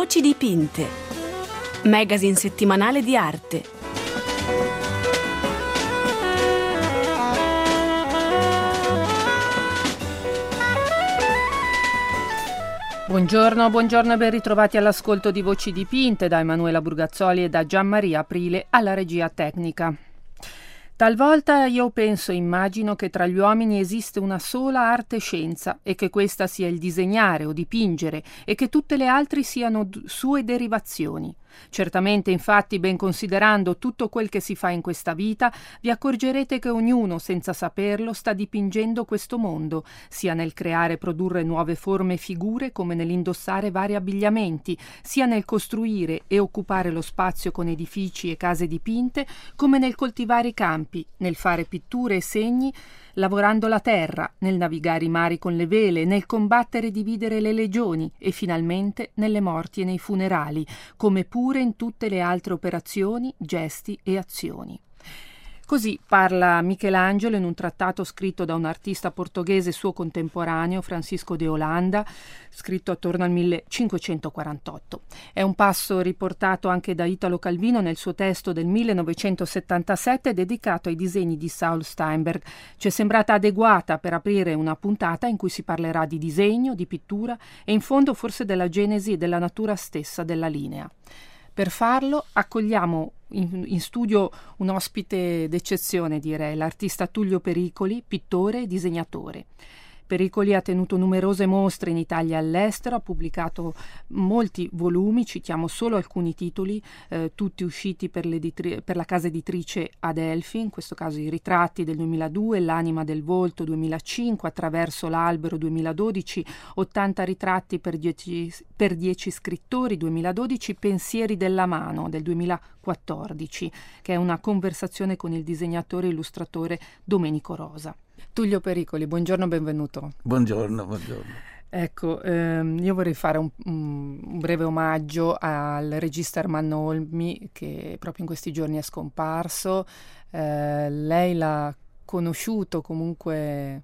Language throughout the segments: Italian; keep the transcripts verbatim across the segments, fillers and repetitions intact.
Voci dipinte, magazine settimanale di arte. Buongiorno, buongiorno e ben ritrovati all'ascolto di Voci dipinte da Emanuela Burgazzoli e da Gianmaria Aprile alla regia tecnica. Talvolta io penso e immagino che tra gli uomini esiste una sola arte e scienza e che questa sia il disegnare o dipingere e che tutte le altre siano d- sue derivazioni. Certamente, infatti, ben considerando tutto quel che si fa in questa vita, vi accorgerete che ognuno, senza saperlo, sta dipingendo questo mondo, sia nel creare e produrre nuove forme e figure come nell'indossare vari abbigliamenti, sia nel costruire e occupare lo spazio con edifici e case dipinte, come nel coltivare i campi, nel fare pitture e segni, lavorando la terra, nel navigare i mari con le vele, nel combattere e dividere le legioni e finalmente nelle morti e nei funerali, come pure in tutte le altre operazioni, gesti e azioni. Così parla Michelangelo in un trattato scritto da un artista portoghese suo contemporaneo, Francisco de Holanda, scritto attorno al millecinquecentoquarantotto. È un passo riportato anche da Italo Calvino nel suo testo del millenovecentosettantasette dedicato ai disegni di Saul Steinberg. Ci è sembrata adeguata per aprire una puntata in cui si parlerà di disegno, di pittura e in fondo forse della genesi e della natura stessa della linea. Per farlo accogliamo in, in studio un ospite d'eccezione, direi, l'artista Tullio Pericoli, pittore e disegnatore. Pericoli ha tenuto numerose mostre in Italia e all'estero, ha pubblicato molti volumi, citiamo solo alcuni titoli, eh, tutti usciti per, per la casa editrice Adelphi, in questo caso i ritratti del duemiladue, l'anima del volto duemilacinque, attraverso l'albero duemiladodici, ottanta ritratti per dieci, per dieci scrittori duemiladodici, pensieri della mano del duemilaquattordici, che è una conversazione con il disegnatore e illustratore Domenico Rosa. Tullio Pericoli, buongiorno, benvenuto. Buongiorno, buongiorno. Ecco, ehm, io vorrei fare un, un breve omaggio al regista Ermanno Olmi, che proprio in questi giorni è scomparso. Eh, lei l'ha conosciuto comunque?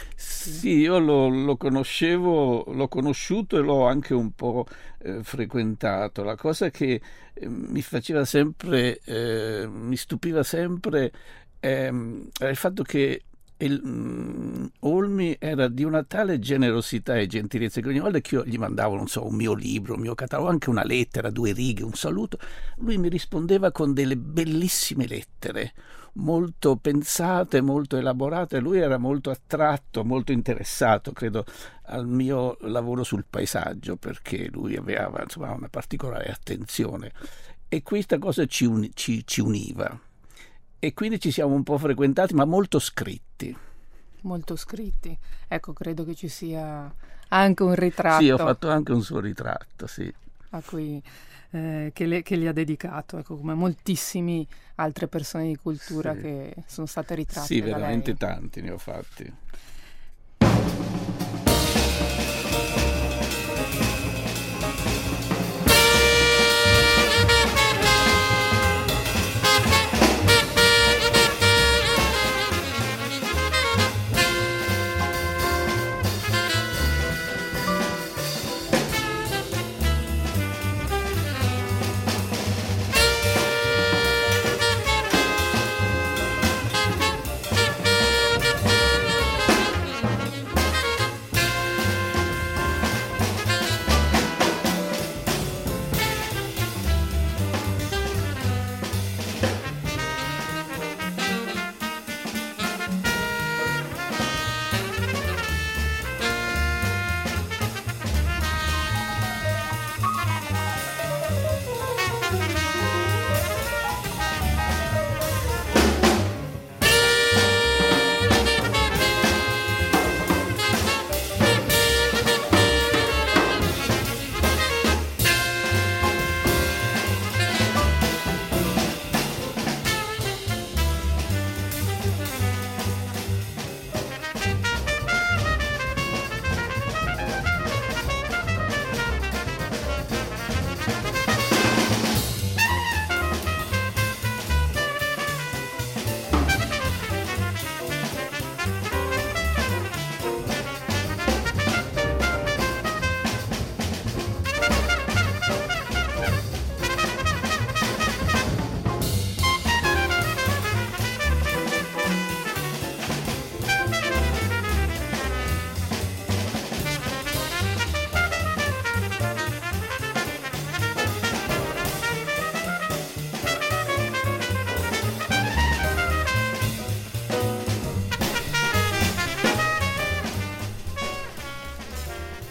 Sì, io lo, lo conoscevo, l'ho conosciuto e l'ho anche un po' eh, frequentato. La cosa che eh, mi faceva sempre, eh, mi stupiva sempre ehm, era il fatto che il, um, Olmi era di una tale generosità e gentilezza che ogni volta che io gli mandavo, non so, un mio libro, un mio catalogo, anche una lettera, due righe, un saluto, lui mi rispondeva con delle bellissime lettere, molto pensate, molto elaborate. Lui era molto attratto, molto interessato, credo, al mio lavoro sul paesaggio, perché lui aveva, insomma, una particolare attenzione e questa cosa ci, uni, ci, ci univa. E quindi ci siamo un po' frequentati, ma molto scritti. Molto scritti. Ecco, credo che ci sia anche un ritratto. Sì, ho fatto anche un suo ritratto, sì. A cui, eh, che, le, che gli ha dedicato, ecco, come moltissimi altre persone di cultura sì. Che sono state ritratte Sì, da veramente lei. Tanti ne ho fatti.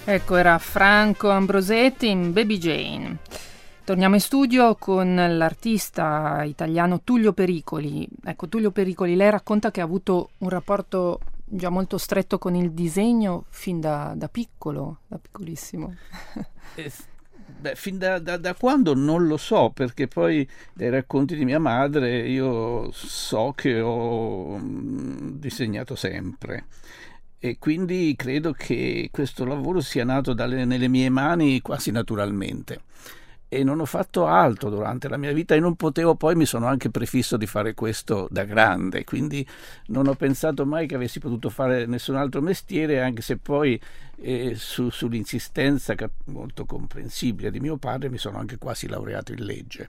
Ecco, era Franco Ambrosetti in Baby Jane. Torniamo in studio con l'artista italiano Tullio Pericoli. Ecco, Tullio Pericoli, lei racconta che ha avuto un rapporto già molto stretto con il disegno fin da, da piccolo, da piccolissimo. Eh, beh, fin da, da, da quando non lo so, perché poi dai racconti di mia madre io so che ho mh, disegnato sempre. E quindi credo che questo lavoro sia nato dalle, nelle mie mani quasi naturalmente, e non ho fatto altro durante la mia vita, e non potevo, poi mi sono anche prefisso di fare questo da grande, quindi non ho pensato mai che avessi potuto fare nessun altro mestiere, anche se poi eh, su, sull'insistenza molto comprensibile di mio padre mi sono anche quasi laureato in legge.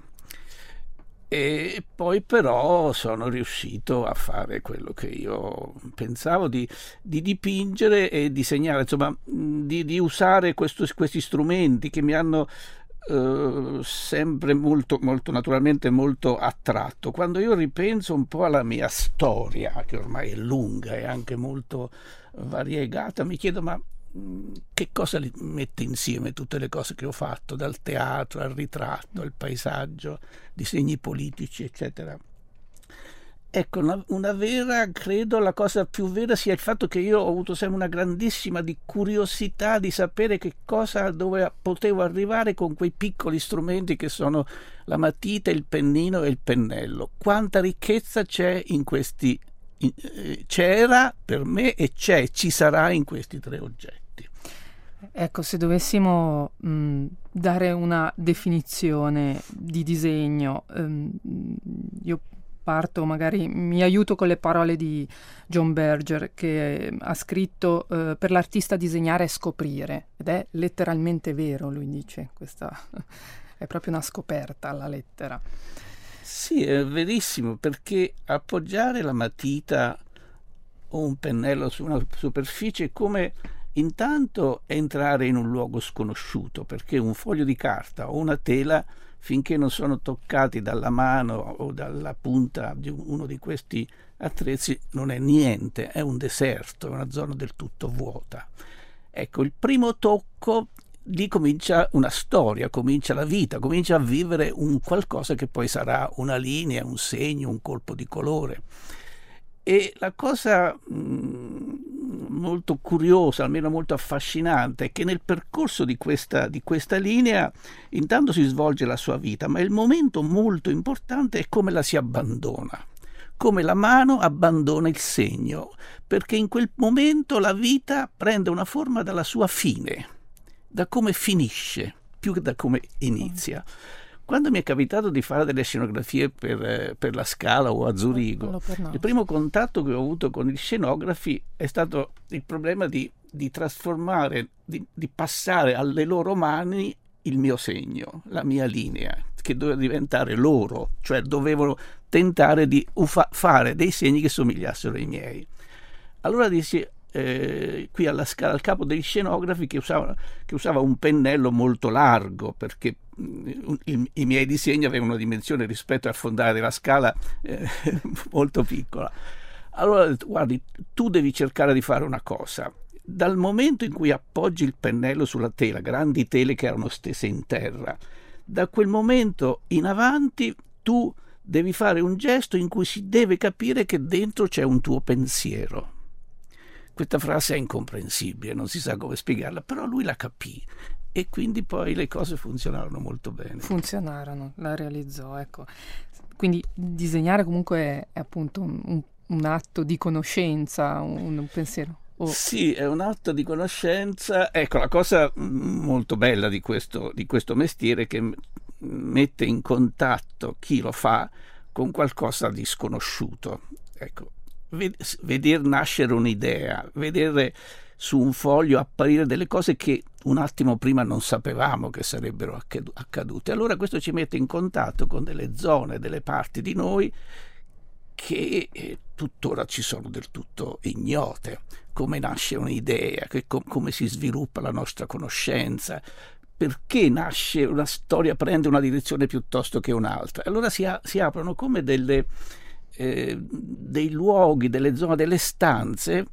E poi però sono riuscito a fare quello che io pensavo, di, di dipingere e disegnare, insomma di, di usare questo, questi strumenti che mi hanno eh, sempre molto, molto naturalmente molto attratto. Quando io ripenso un po' alla mia storia, che ormai è lunga e anche molto variegata, mi chiedo ma che cosa li mette insieme tutte le cose che ho fatto, dal teatro al ritratto, al paesaggio, disegni politici, eccetera. Ecco, una, una vera, credo la cosa più vera sia il fatto che io ho avuto sempre una grandissima di curiosità di sapere che cosa, dove potevo arrivare con quei piccoli strumenti che sono la matita, il pennino e il pennello. Quanta ricchezza c'è in questi, in, eh, c'era per me e c'è, ci sarà in questi tre oggetti. Ecco, se dovessimo mh, dare una definizione di disegno, ehm, io parto, magari mi aiuto con le parole di John Berger, che ha scritto eh, per l'artista disegnare è scoprire, ed è letteralmente vero, lui dice, questa è proprio una scoperta la lettera. Sì, è verissimo, perché appoggiare la matita o un pennello su una superficie è come intanto entrare in un luogo sconosciuto, perché un foglio di carta o una tela, finché non sono toccati dalla mano o dalla punta di uno di questi attrezzi, non è niente, è un deserto, è una zona del tutto vuota. Ecco, il primo tocco, lì comincia una storia, comincia la vita, comincia a vivere un qualcosa che poi sarà una linea, un segno, un colpo di colore. E la cosa mh, molto curiosa, almeno molto affascinante, è che nel percorso di questa, di questa linea intanto si svolge la sua vita, ma il momento molto importante è come la si abbandona, come la mano abbandona il segno, perché in quel momento la vita prende una forma dalla sua fine, da come finisce, più che da come inizia. Quando mi è capitato di fare delle scenografie per, eh, per la Scala o a Zurigo, il primo contatto che ho avuto con gli scenografi è stato il problema di, di trasformare, di, di passare alle loro mani il mio segno, la mia linea, che doveva diventare loro, cioè dovevano tentare di ufa- fare dei segni che somigliassero ai miei. Allora dissi, Eh, qui alla Scala, al capo degli scenografi, che usava, che usava un pennello molto largo, perché mh, i, i miei disegni avevano una dimensione rispetto al fondale della Scala eh, molto piccola. Allora ho detto, guardi, tu devi cercare di fare una cosa. Dal momento in cui appoggi il pennello sulla tela, grandi tele che erano stese in terra, da quel momento in avanti tu devi fare un gesto in cui si deve capire che dentro c'è un tuo pensiero. Questa frase è incomprensibile, non si sa come spiegarla, però lui la capì e quindi poi le cose funzionarono molto bene. Funzionarono, la realizzò, ecco. Quindi disegnare comunque è, è appunto un, un, un atto di conoscenza, un, un pensiero. Oh. Sì, è un atto di conoscenza. Ecco, la cosa molto bella di questo, di questo mestiere è che mette in contatto chi lo fa con qualcosa di sconosciuto. Ecco, veder nascere un'idea, vedere su un foglio apparire delle cose che un attimo prima non sapevamo che sarebbero accadute. Allora questo ci mette in contatto con delle zone, delle parti di noi che eh, tuttora ci sono del tutto ignote. Come nasce un'idea, che, com- come si sviluppa la nostra conoscenza, perché nasce una storia, prende una direzione piuttosto che un'altra. Allora si, a- si aprono come delle Eh, dei luoghi, delle zone, delle stanze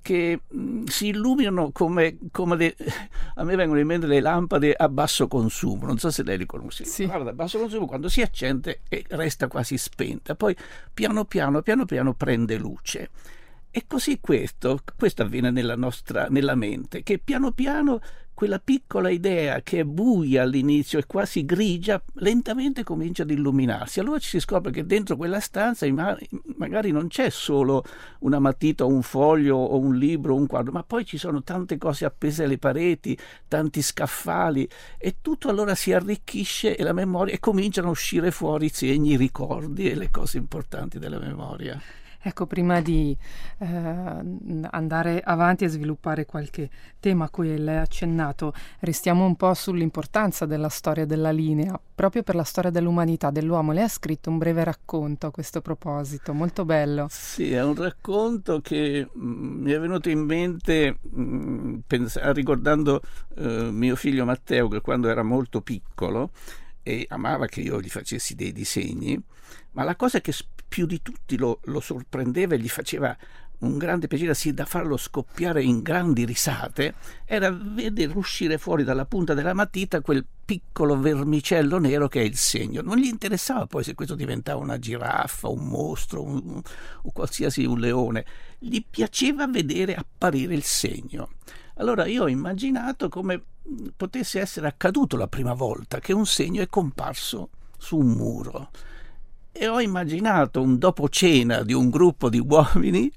che mh, si illuminano come, come le, a me vengono in mente le lampade a basso consumo, non so se lei li conosce. Sì. Guarda, a basso consumo, quando si accende e resta quasi spenta, poi piano piano piano piano prende luce. E così questo, questo avviene nella nostra, nella mente, che piano piano quella piccola idea che è buia all'inizio e quasi grigia, lentamente comincia ad illuminarsi. Allora ci si scopre che dentro quella stanza magari non c'è solo una matita o un foglio o un libro o un quadro, ma poi ci sono tante cose appese alle pareti, tanti scaffali, e tutto allora si arricchisce e la memoria, e cominciano a uscire fuori i segni, i ricordi e le cose importanti della memoria. Ecco, prima di eh, andare avanti e sviluppare qualche tema a cui lei ha accennato, restiamo un po' sull'importanza della storia della linea, proprio per la storia dell'umanità, dell'uomo. Lei ha scritto un breve racconto a questo proposito, molto bello. Sì, è un racconto che mh, mi è venuto in mente mh, pens- ricordando eh, mio figlio Matteo, che quando era molto piccolo e amava che io gli facessi dei disegni, ma la cosa che più di tutti lo, lo sorprendeva e gli faceva un grande piacere, sì, da farlo scoppiare in grandi risate, era vedere uscire fuori dalla punta della matita quel piccolo vermicello nero che è il segno. Non gli interessava poi se questo diventava una giraffa, un mostro, un, o qualsiasi un leone. Gli piaceva vedere apparire il segno. Allora io ho immaginato come potesse essere accaduto la prima volta che un segno è comparso su un muro. E ho immaginato un dopo cena di un gruppo di uomini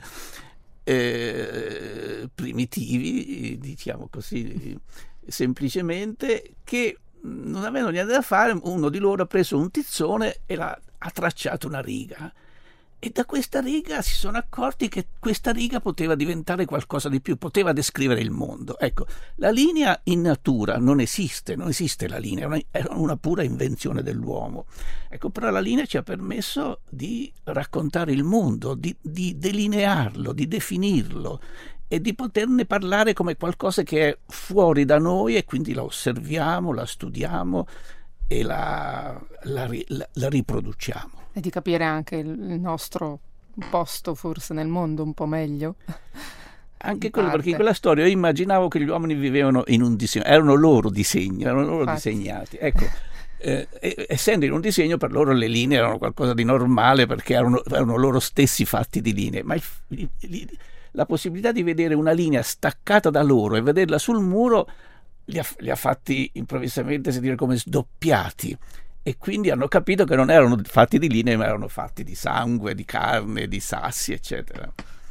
eh, primitivi, diciamo così semplicemente, che non avendo niente da fare, uno di loro ha preso un tizzone e l'ha, ha tracciato una riga. E da questa riga si sono accorti che questa riga poteva diventare qualcosa di più, poteva descrivere il mondo. Ecco, la linea in natura non esiste, non esiste la linea, è una, una pura invenzione dell'uomo. Ecco, però la linea ci ha permesso di raccontare il mondo, di, di delinearlo, di definirlo e di poterne parlare come qualcosa che è fuori da noi, e quindi la osserviamo, la studiamo e la, la, la, la riproduciamo. E di capire anche il nostro posto forse nel mondo un po' meglio. Anche quello, perché in quella storia io immaginavo che gli uomini vivevano in un disegno, erano loro disegni, erano loro Infatti. disegnati. Ecco, eh, essendo in un disegno, per loro le linee erano qualcosa di normale, perché erano, erano loro stessi fatti di linee, ma il, il, il, la possibilità di vedere una linea staccata da loro e vederla sul muro li ha, li ha fatti improvvisamente sentire come sdoppiati. E quindi hanno capito che non erano fatti di linee, ma erano fatti di sangue, di carne, di sassi, eccetera.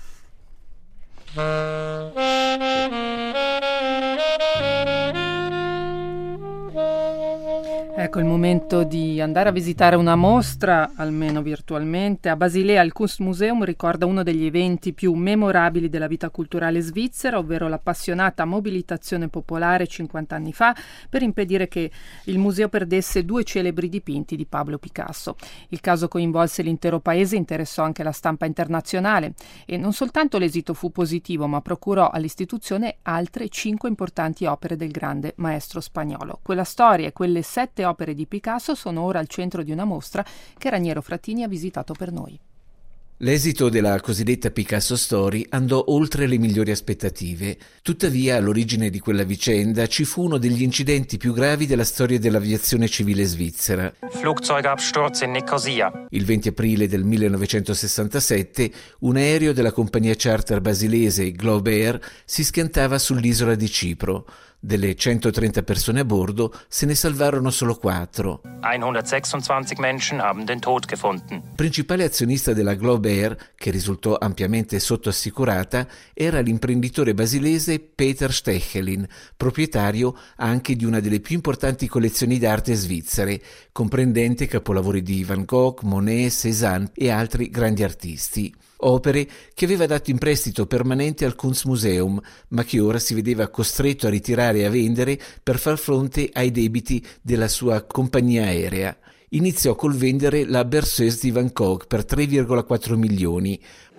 Ecco il momento di andare a visitare una mostra, almeno virtualmente. A Basilea il Kunstmuseum ricorda uno degli eventi più memorabili della vita culturale svizzera, ovvero l'appassionata mobilitazione popolare cinquanta anni fa per impedire che il museo perdesse due celebri dipinti di Pablo Picasso. Il caso coinvolse l'intero paese, interessò anche la stampa internazionale e non soltanto l'esito fu positivo, ma procurò all'istituzione altre cinque importanti opere del grande maestro spagnolo. Quella storia e quelle sette opere di Picasso sono ora al centro di una mostra che Raniero Frattini ha visitato per noi. L'esito della cosiddetta Picasso Story andò oltre le migliori aspettative. Tuttavia, all'origine di quella vicenda ci fu uno degli incidenti più gravi della storia dell'aviazione civile svizzera. Flugzeugabsturz in Nicosia. Il venti aprile del millenovecentosessantasette, un aereo della compagnia charter basilese Globe Air si schiantava sull'isola di Cipro. Delle centotrenta persone a bordo se ne salvarono solo quattro. hundertsechsundzwanzig Menschen haben den Tod gefunden. Principale azionista della Globe Air, che risultò ampiamente sottoassicurata, era l'imprenditore basilese Peter Stechelin, proprietario anche di una delle più importanti collezioni d'arte svizzere, comprendente capolavori di Van Gogh, Monet, Cézanne e altri grandi artisti. Opere che aveva dato in prestito permanente al Kunstmuseum, ma che ora si vedeva costretto a ritirare e a vendere per far fronte ai debiti della sua compagnia aerea. Iniziò col vendere la Berceuse di Van Gogh per tre virgola quattro milioni.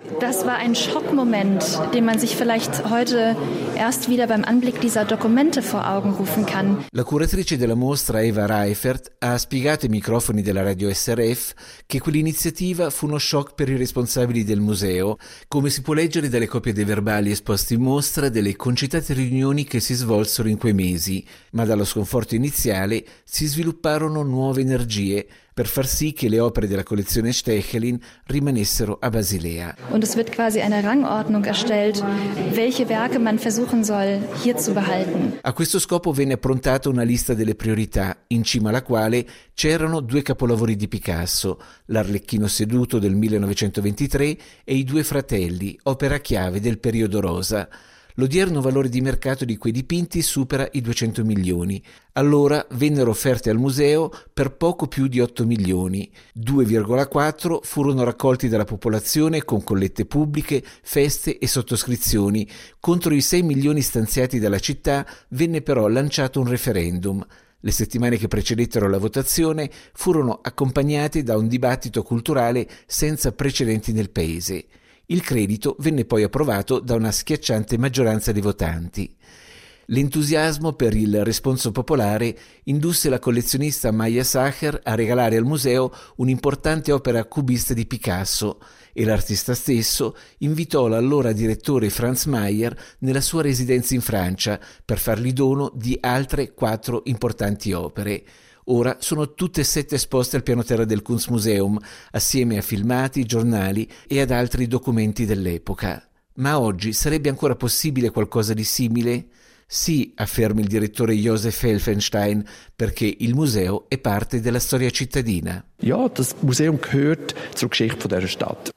Das war ein Schockmoment, den man sich vielleicht heute erst wieder beim Anblick dieser Dokumente vor Augen rufen kann. La curatrice della mostra, Eva Reifert, ha spiegato ai microfoni della Radio S R F che quell'iniziativa fu uno shock per i responsabili del museo, come si può leggere dalle copie dei verbali esposti in mostra delle concitate riunioni che si svolsero in quei mesi, ma dallo sconforto iniziale si svilupparono nuove energie per far sì che le opere della collezione Stechelin rimanessero a Basilea. Und es wird quasi eine Rangordnung erstellt, welche Werke man versuchen soll hier zu behalten. A questo scopo venne approntata una lista delle priorità, in cima alla quale c'erano due capolavori di Picasso, l'Arlecchino seduto del millenovecentoventitré e I due fratelli, opera chiave del periodo rosa. L'odierno valore di mercato di quei dipinti supera i duecento milioni. Allora vennero offerte al museo per poco più di otto milioni. due virgola quattro furono raccolti dalla popolazione con collette pubbliche, feste e sottoscrizioni. Contro i sei milioni stanziati dalla città venne però lanciato un referendum. Le settimane che precedettero la votazione furono accompagnate da un dibattito culturale senza precedenti nel paese. Il credito venne poi approvato da una schiacciante maggioranza dei votanti. L'entusiasmo per il responso popolare indusse la collezionista Maya Sacher a regalare al museo un'importante opera cubista di Picasso e l'artista stesso invitò l'allora direttore Franz Mayer nella sua residenza in Francia per fargli dono di altre quattro importanti opere. Ora sono tutte e sette esposte al piano terra del Kunstmuseum, assieme a filmati, giornali e ad altri documenti dell'epoca. Ma oggi sarebbe ancora possibile qualcosa di simile? Sì, afferma il direttore Josef Helfenstein, perché il museo è parte della storia cittadina. Ja, das Museum gehört zur Geschichte dieser Stadt.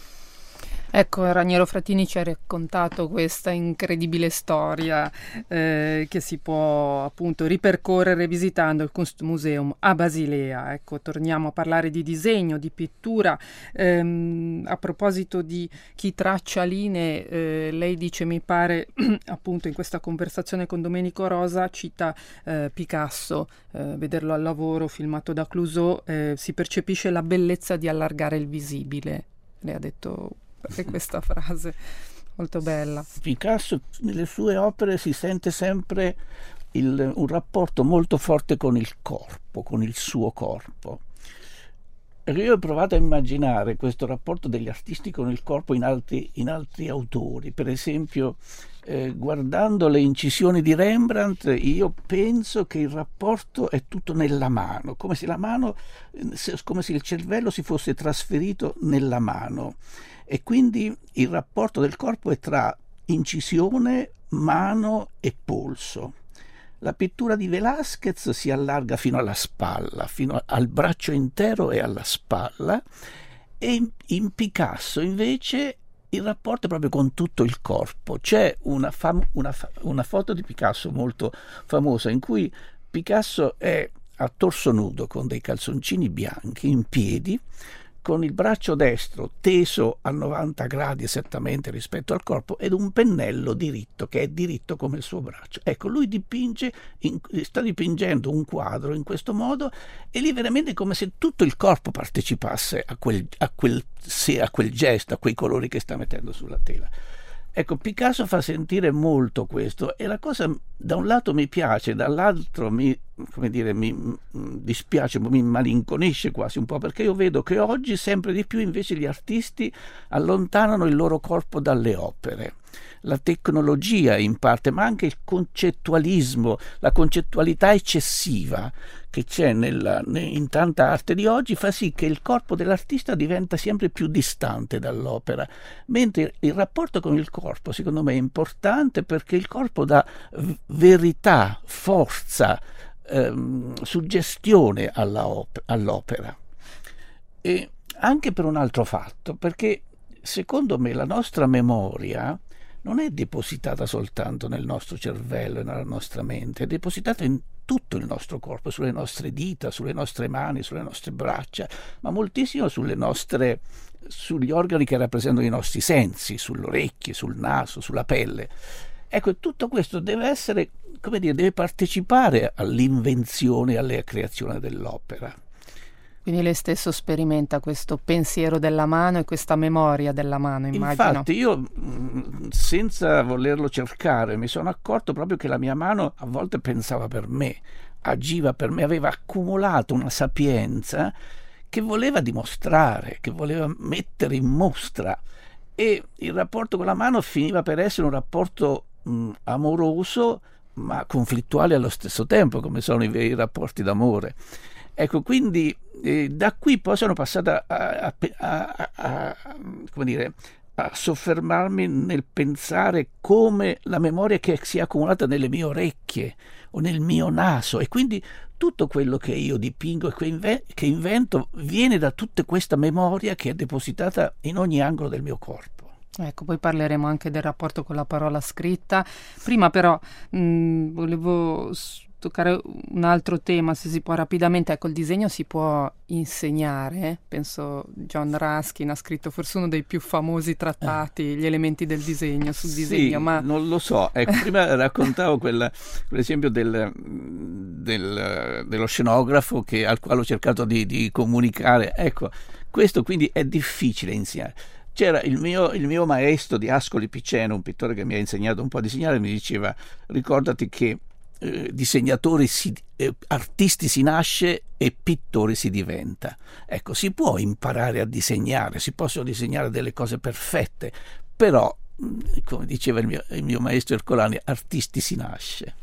Ecco, Raniero Frattini ci ha raccontato questa incredibile storia eh, che si può appunto ripercorrere visitando il Kunstmuseum a Basilea. Ecco, torniamo a parlare di disegno, di pittura. Ehm, a proposito di chi traccia linee, eh, lei dice, mi pare, appunto in questa conversazione con Domenico Rosa, cita eh, Picasso, eh, vederlo al lavoro filmato da Clouseau, eh, si percepisce la bellezza di allargare il visibile. Lei ha detto è questa frase molto bella. Picasso nelle sue opere si sente sempre il, un rapporto molto forte con il corpo, con il suo corpo. E io ho provato a immaginare questo rapporto degli artisti con il corpo in altri, in altri autori. Per esempio, eh, guardando le incisioni di Rembrandt, io penso che il rapporto è tutto nella mano, come se la mano, come se il cervello si fosse trasferito nella mano. E quindi il rapporto del corpo è tra incisione, mano e polso. La pittura di Velázquez si allarga fino alla spalla, fino al braccio intero e alla spalla, e in, in Picasso invece il rapporto è proprio con tutto il corpo. C'è una, fam- una, fa- una foto di Picasso molto famosa in cui Picasso è a torso nudo con dei calzoncini bianchi in piedi, con il braccio destro teso a novanta gradi esattamente rispetto al corpo ed un pennello diritto che è diritto come il suo braccio. Ecco, lui dipinge, in, sta dipingendo un quadro in questo modo e lì veramente è come se tutto il corpo partecipasse a quel, a quel, sì, a quel gesto, a quei colori che sta mettendo sulla tela. Ecco, Picasso fa sentire molto questo e la cosa da un lato mi piace, dall'altro mi, come dire, mi dispiace, mi malinconisce quasi un po', perché io vedo che oggi sempre di più invece gli artisti allontanano il loro corpo dalle opere. La tecnologia in parte, ma anche il concettualismo, la concettualità eccessiva che c'è nella, in tanta arte di oggi fa sì che il corpo dell'artista diventa sempre più distante dall'opera, mentre il rapporto con il corpo secondo me è importante perché il corpo dà verità, forza, ehm, suggestione alla op- all'opera. E anche per un altro fatto, perché secondo me la nostra memoria non è depositata soltanto nel nostro cervello e nella nostra mente, è depositata in tutto il nostro corpo, sulle nostre dita, sulle nostre mani, sulle nostre braccia, ma moltissimo sulle nostre, sugli organi che rappresentano i nostri sensi, sulle orecchie, sul naso, sulla pelle. Ecco, tutto questo deve essere, come dire, deve partecipare all'invenzione e alla creazione dell'opera. Quindi lei stesso sperimenta questo pensiero della mano e questa memoria della mano, immagino. Infatti io, senza volerlo cercare, mi sono accorto proprio che la mia mano a volte pensava per me, agiva per me, aveva accumulato una sapienza che voleva dimostrare, che voleva mettere in mostra, e il rapporto con la mano finiva per essere un rapporto mh, amoroso ma conflittuale allo stesso tempo, come sono i veri rapporti d'amore. Ecco, quindi eh, da qui poi sono passata a, a, a, a, come dire, a soffermarmi nel pensare come la memoria che si è accumulata nelle mie orecchie o nel mio naso, e quindi tutto quello che io dipingo e che, inve- che invento viene da tutta questa memoria che è depositata in ogni angolo del mio corpo. Ecco, poi parleremo anche del rapporto con la parola scritta. Prima però mh, volevo toccare un altro tema, se si può rapidamente. Ecco, il disegno si può insegnare, penso John Ruskin ha scritto forse uno dei più famosi trattati, Gli elementi del disegno, sul sì, disegno, ma non lo so, ecco, prima raccontavo quella, quell'esempio del, del, dello scenografo che, al quale ho cercato di, di comunicare, ecco, questo quindi è difficile insegnare. C'era il mio, il mio maestro di Ascoli Piceno, un pittore che mi ha insegnato un po' a disegnare, mi diceva: ricordati che eh, disegnatori si, eh, artisti si nasce e pittori si diventa. Ecco, si può imparare a disegnare, si possono disegnare delle cose perfette, però, come diceva il mio, il mio maestro Ercolani, artisti si nasce.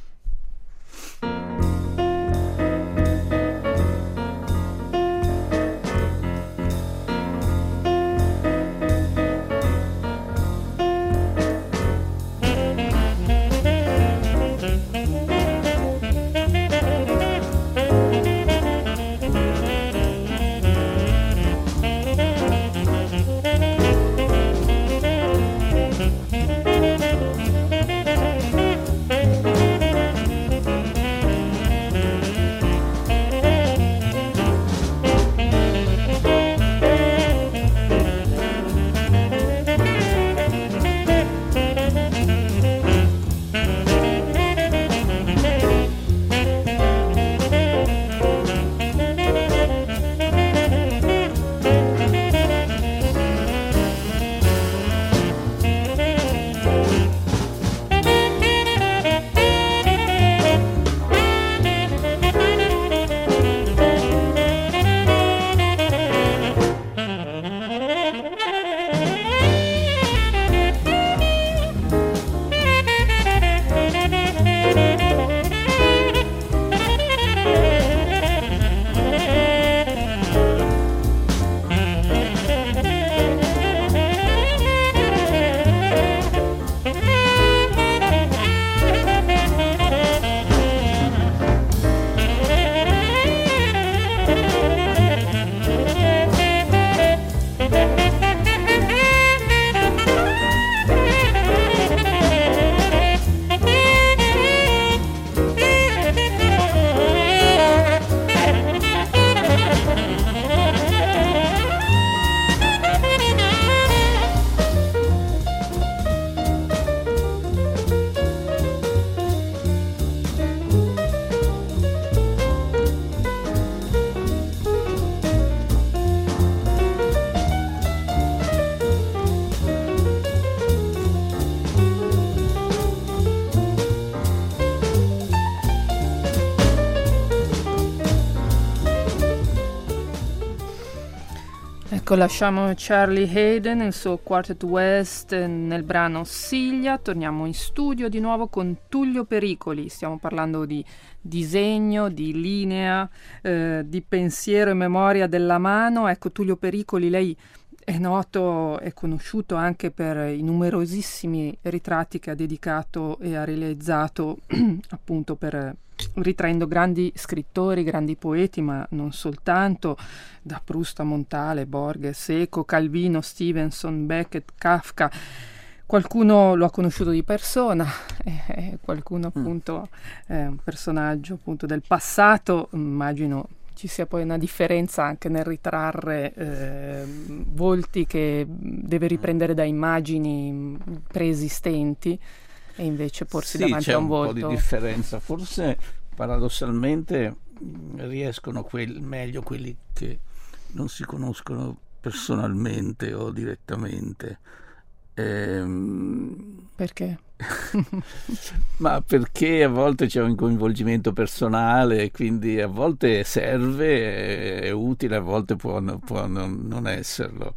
Ecco, lasciamo Charlie Haden e il suo Quartet West nel brano Siglia. Torniamo in studio di nuovo con Tullio Pericoli. Stiamo parlando di disegno, di linea, eh, di pensiero e memoria della mano. Ecco, Tullio Pericoli, lei è noto, è conosciuto anche per i numerosissimi ritratti che ha dedicato e ha realizzato appunto per ritraendo grandi scrittori, grandi poeti, ma non soltanto, da Proust a Montale, Borges, Eco, Calvino, Stevenson, Beckett, Kafka. Qualcuno lo ha conosciuto di persona, eh, qualcuno appunto è un personaggio appunto del passato. Immagino ci sia poi una differenza anche nel ritrarre eh, volti che deve riprendere da immagini preesistenti e invece porsi sì, davanti c'è a un, un volto. po' di differenza. Forse paradossalmente riescono quel, meglio quelli che non si conoscono personalmente o direttamente. Ehm, Perché? Ma perché a volte c'è un coinvolgimento personale, quindi a volte serve, è utile, a volte può, può non, non esserlo.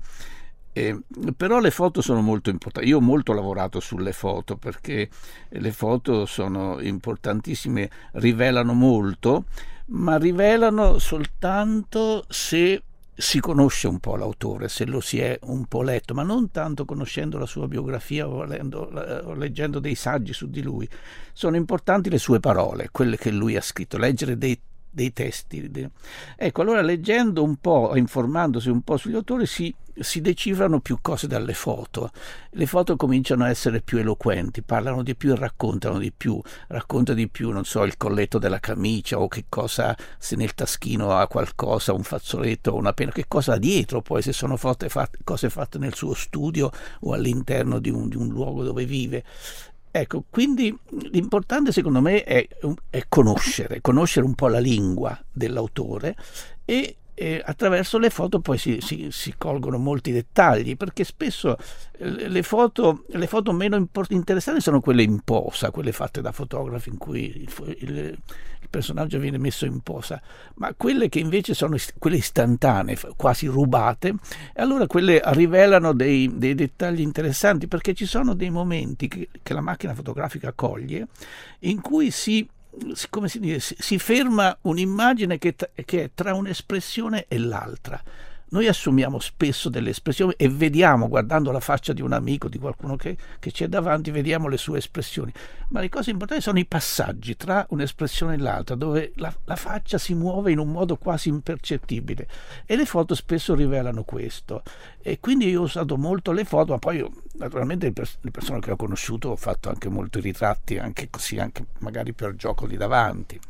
Eh, però le foto sono molto importanti. Io ho molto lavorato sulle foto perché le foto sono importantissime, rivelano molto, ma rivelano soltanto se si conosce un po' l'autore, se lo si è un po' letto, ma non tanto conoscendo la sua biografia o, lendo, o leggendo dei saggi su di lui. Sono importanti le sue parole, quelle che lui ha scritto, leggere dei dei testi. Ecco, allora leggendo un po', informandosi un po' sugli autori, si, si decifrano più cose dalle foto. Le foto cominciano a essere più eloquenti, parlano di più e raccontano di più, racconta di più, non so, il colletto della camicia o che cosa, se nel taschino ha qualcosa, un fazzoletto o una penna, che cosa ha dietro, poi se sono foto fatte, cose fatte nel suo studio o all'interno di un, di un luogo dove vive. Ecco, quindi l'importante secondo me è, è conoscere, conoscere un po' la lingua dell'autore e, e attraverso le foto poi si, si, si colgono molti dettagli, perché spesso le foto, le foto meno import- interessanti sono quelle in posa, quelle fatte da fotografi in cui il, il, il personaggio viene messo in posa, ma quelle che invece sono ist- quelle istantanee, quasi rubate, e allora quelle rivelano dei, dei dettagli interessanti, perché ci sono dei momenti che, che la macchina fotografica coglie in cui si come si dice, si ferma un'immagine che, che è tra un'espressione e l'altra. Noi assumiamo spesso delle espressioni e vediamo, guardando la faccia di un amico, di qualcuno che, che c'è davanti, vediamo le sue espressioni, ma le cose importanti sono i passaggi tra un'espressione e l'altra, dove la, la faccia si muove in un modo quasi impercettibile, e le foto spesso rivelano questo. E quindi io ho usato molto le foto, ma poi io, naturalmente le, pers- le persone che ho conosciuto ho fatto anche molti ritratti, anche così, anche magari per gioco di davanti.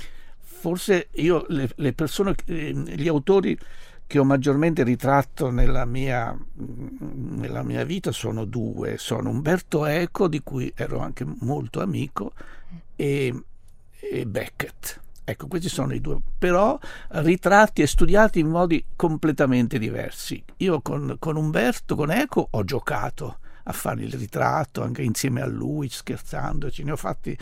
Forse io le, le persone, gli autori che ho maggiormente ritratto nella mia, nella mia vita sono due, sono Umberto Eco, di cui ero anche molto amico, e, e Beckett. Ecco, questi sono i due, però ritratti e studiati in modi completamente diversi. Io con, con Umberto, con Eco, ho giocato a fare il ritratto, anche insieme a lui, scherzandoci, ne ho fatti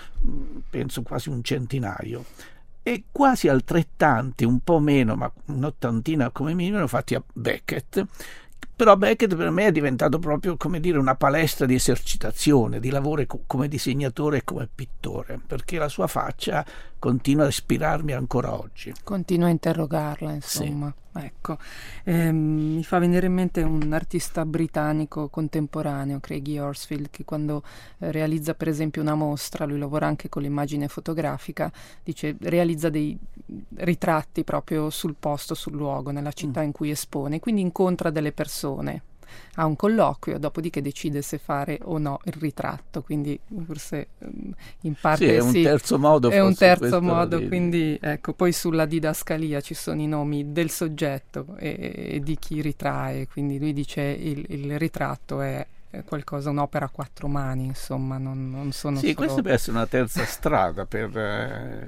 penso quasi un centinaio. E quasi altrettanti, un po' meno, ma un'ottantina come minimo, ne ho fatti a Beckett. Però Beckett per me è diventato proprio, come dire, una palestra di esercitazione, di lavoro come disegnatore e come pittore, perché la sua faccia continua a ispirarmi ancora oggi. Continua a interrogarla, insomma. Sì. Ecco, eh, mi fa venire in mente un artista britannico contemporaneo, Craigie Horsfield, che quando eh, realizza per esempio una mostra, lui lavora anche con l'immagine fotografica, dice realizza dei ritratti proprio sul posto, sul luogo, nella città mm. in cui espone, quindi incontra delle persone, ha un colloquio, dopodiché decide se fare o no il ritratto, quindi forse in parte sì, è un sì, terzo modo, è un terzo modo, quindi ecco, poi sulla didascalia ci sono i nomi del soggetto e, e di chi ritrae, quindi lui dice il, il ritratto è qualcosa, un'opera a quattro mani, insomma, non, non sono sì, solo... questa deve essere una terza strada per, eh,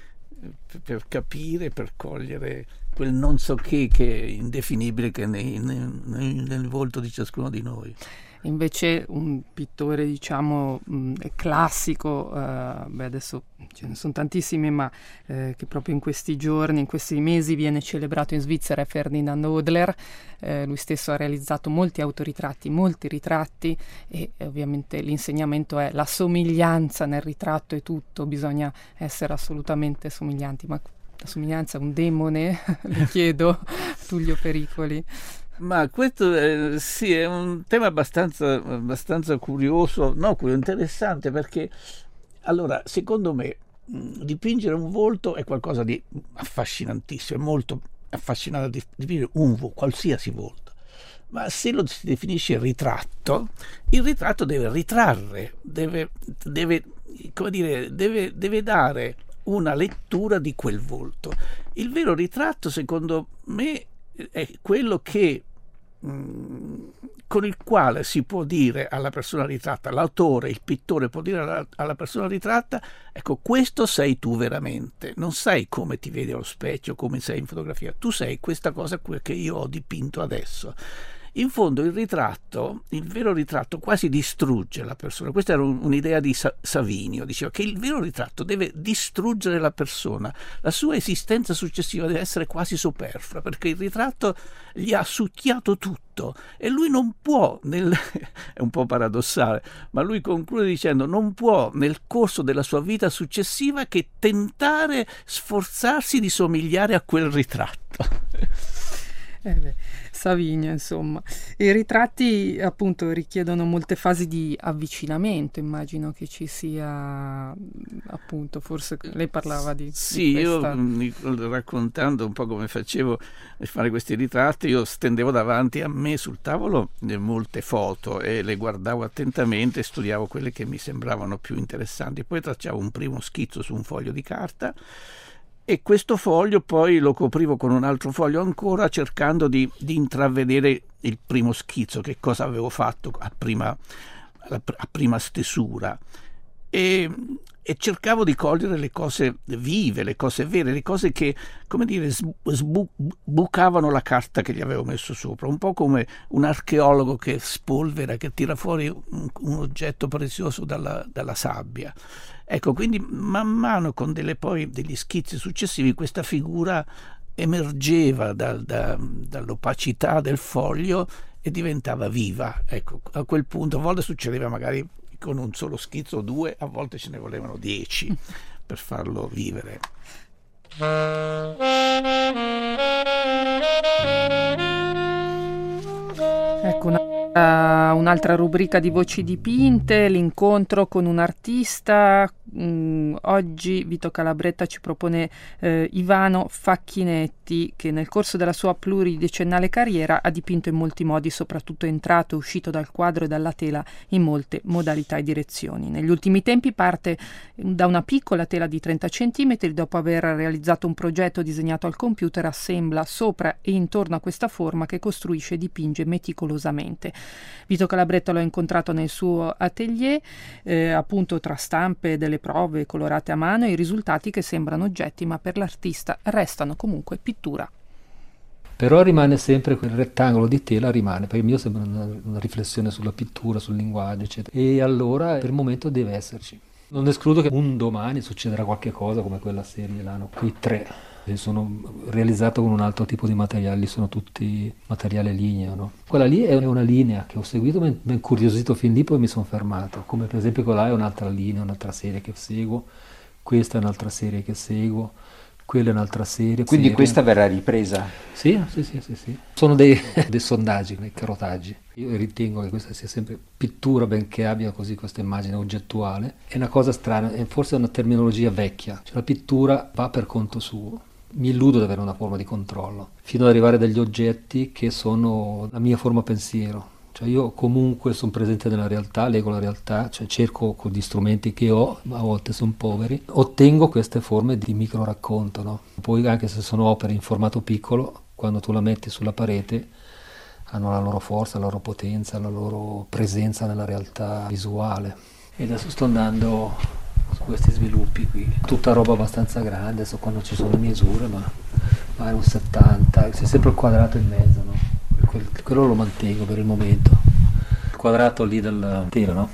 per capire, per cogliere quel non so che che è indefinibile che è nei, nei, nel volto di ciascuno di noi. Invece un pittore, diciamo, mh, classico, eh, beh adesso ce ne sono tantissimi, ma eh, che proprio in questi giorni, in questi mesi viene celebrato in Svizzera, è Ferdinand Hodler. Eh, lui stesso ha realizzato molti autoritratti, molti ritratti, e eh, ovviamente l'insegnamento è la somiglianza nel ritratto è tutto, bisogna essere assolutamente somiglianti, ma la somiglianza è un demone? Le chiedo, Tullio Pericoli. Ma questo eh, sì, è un tema abbastanza, abbastanza curioso, no, interessante, perché allora, secondo me, mh, dipingere un volto è qualcosa di affascinantissimo, è molto affascinante di dipingere un volto, qualsiasi volto. Ma se lo si definisce ritratto, il ritratto deve ritrarre, deve, deve, come dire, deve, deve dare una lettura di quel volto. Il vero ritratto, secondo me, è quello che mh, con il quale si può dire alla persona ritratta, l'autore, il pittore può dire alla, alla persona ritratta, ecco, questo sei tu veramente, non sei come ti vedi allo specchio, come sei in fotografia, tu sei questa cosa che io ho dipinto adesso. In fondo il ritratto, il vero ritratto quasi distrugge la persona. Questa era un, un'idea di Sa- Savinio, diceva che il vero ritratto deve distruggere la persona, la sua esistenza successiva deve essere quasi superflua, perché il ritratto gli ha succhiato tutto e lui non può, nel, è un po' paradossale, ma lui conclude dicendo non può nel corso della sua vita successiva che tentare, sforzarsi di somigliare a quel ritratto. Eh beh, Savinio, insomma. I ritratti appunto richiedono molte fasi di avvicinamento, immagino che ci sia, appunto, forse lei parlava di sì, di questa... io raccontando un po' come facevo a fare questi ritratti, io stendevo davanti a me sul tavolo molte foto e le guardavo attentamente, studiavo quelle che mi sembravano più interessanti, poi tracciavo un primo schizzo su un foglio di carta e questo foglio poi lo coprivo con un altro foglio ancora, cercando di, di intravedere il primo schizzo, che cosa avevo fatto a prima, a prima stesura. E, e cercavo di cogliere le cose vive, le cose vere, le cose che, come dire, sbucavano la carta che gli avevo messo sopra, un po' come un archeologo che spolvera, che tira fuori un, un oggetto prezioso dalla, dalla sabbia. Ecco, quindi man mano con delle, poi degli schizzi successivi questa figura emergeva dal, da, dall'opacità del foglio e diventava viva. Ecco, a quel punto a volte succedeva magari con un solo schizzo o due, a volte ce ne volevano dieci per farlo vivere. Ecco, una, un'altra rubrica di Voci dipinte, l'incontro con un artista. Mm, oggi Vito Calabretta ci propone eh, Ivano Facchinetti, che nel corso della sua pluridecennale carriera ha dipinto in molti modi, soprattutto entrato e uscito dal quadro e dalla tela in molte modalità e direzioni. Negli ultimi tempi parte da una piccola tela di trenta centimetri, dopo aver realizzato un progetto disegnato al computer, assembla sopra e intorno a questa forma che costruisce e dipinge meticolosamente. Vito Calabretta l'ho incontrato nel suo atelier, eh, appunto tra stampe delle prove colorate a mano e i risultati che sembrano oggetti ma per l'artista restano comunque pittura. Però rimane sempre quel rettangolo di tela, rimane, perché il mio sembra una, una riflessione sulla pittura, sul linguaggio, eccetera. E allora per il momento deve esserci. Non escludo che un domani succederà qualche cosa come quella serie là, no? Quei tre. Sono realizzato con un altro tipo di materiali, sono tutti materiale ligneo, no? Quella lì è una linea che ho seguito, mi ha incuriosito fin lì, poi mi sono fermato, come per esempio quella è un'altra linea, un'altra serie che seguo, questa è un'altra serie che seguo, quella è un'altra serie. Quindi serie. Questa verrà ripresa? Sì, sì, sì, sì, sì. Sono dei, dei sondaggi, dei carotaggi. Io ritengo che questa sia sempre pittura, benché abbia così questa immagine oggettuale. È una cosa strana, è forse una terminologia vecchia, cioè la pittura va per conto suo. Mi illudo di avere una forma di controllo, fino ad arrivare a degli oggetti che sono la mia forma pensiero. Cioè io comunque sono presente nella realtà, leggo la realtà, cioè cerco con gli strumenti che ho, a volte sono poveri, ottengo queste forme di micro racconto, no? Poi anche se sono opere in formato piccolo, quando tu la metti sulla parete, hanno la loro forza, la loro potenza, la loro presenza nella realtà visuale. E adesso sto andando su questi sviluppi qui, tutta roba abbastanza grande, adesso quando ci sono le misure, ma magari un settanta, c'è sempre il quadrato in mezzo, no? Quel, quello lo mantengo per il momento, il quadrato lì del telo, no?